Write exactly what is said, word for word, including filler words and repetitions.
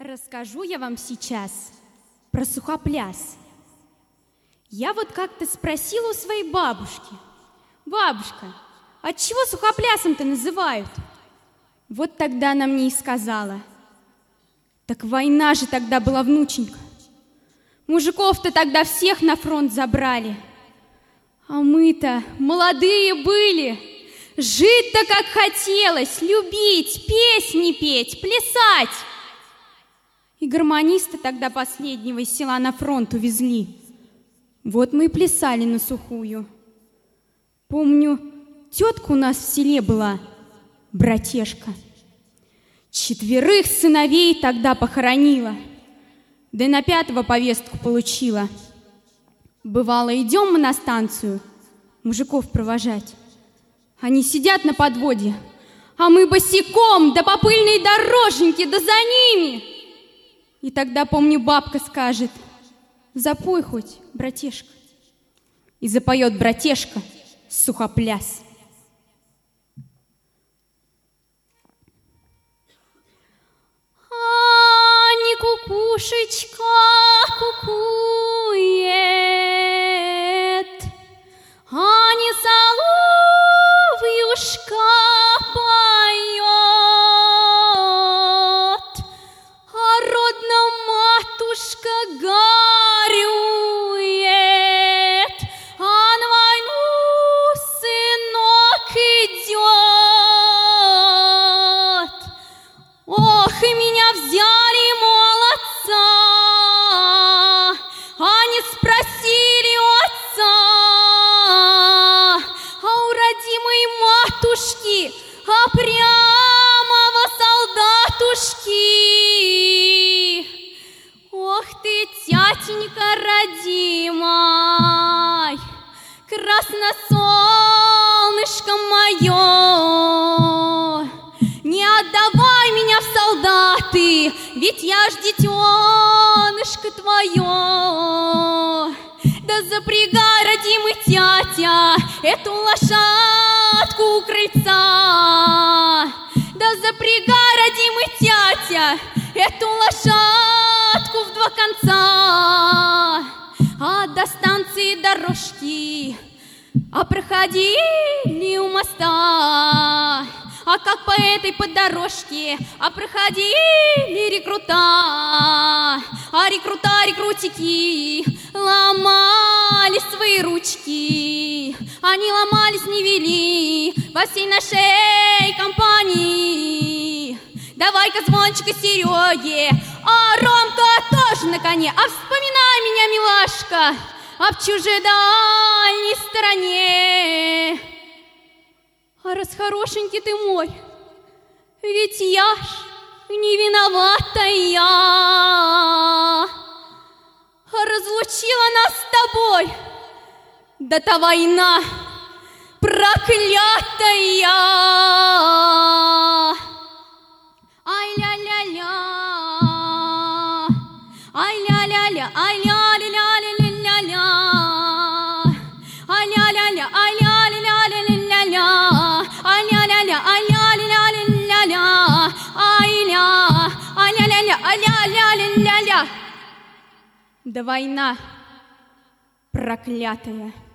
Расскажу я вам сейчас про сухопляс. Я вот как-то спросила у своей бабушки: «Бабушка, отчего сухоплясом-то называют?» Вот тогда она мне и сказала: «Так война же тогда была, внученька. Мужиков-то тогда всех на фронт забрали. А мы-то молодые были. Жить-то как хотелось, любить, песни петь, плясать. И гармониста тогда последнего из села на фронт увезли. Вот мы и плясали на сухую. Помню, тетка у нас в селе была, братешка. Четверых сыновей тогда похоронила, да и на пятого повестку получила. Бывало, идем мы на станцию мужиков провожать. Они сидят на подводе, а мы босиком, да по пыльной дороженьке, да за ними. И тогда, помню, бабка скажет: «Запой хоть, братешка». И запоет братешка сухопляс. А не кукушечка кукует, а не соловьюшка поет, а родная матушка горюет, а на войну сынок идет. Ох, и меня взяли молодца, а не спросили у отца, а у родимой матушки, а прямо во солдатушки. Ох ты, тятенька родимой, красносолнышко мое, не отдавай меня в солдаты, ведь я ж детенышко твое. Да запрягай, родимый тятя, эту лошадку у крыльца. Да запрягай, родимый тятя, эту лошадку в два конца. А до станции дорожки, а проходили у моста. А как по этой поддорожке, а проходили рекрута, а рекрута, рекрутики ломали свои ручки. Они ломались, не вели во всей нашей компании. Давай-ка звончика Сереге, а Ромка тоже на коне. А вспоминай меня, милашка, об чужедальней стороне. А раз хорошенький ты мой, ведь я ж не виноватая. Разлучила нас с тобой да та война проклятая. Ай-ля-ля-ля, ай-ля-ля-ля, ай-ля-ля-ля-ля-ля-ля, ай-ля-ля-ля, ай-ля-ля-ля-ля-ля-ля, ай-ля-ля-ля, ай-ля-ля-ля-ля-ля, ай-ля, ай-ля-ля-ля, ай-ля-ля-ля-ля-ля. Да война проклятая.